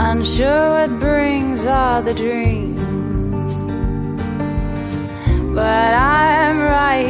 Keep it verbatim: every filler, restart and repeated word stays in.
unsure what brings all the dreams. But I'm right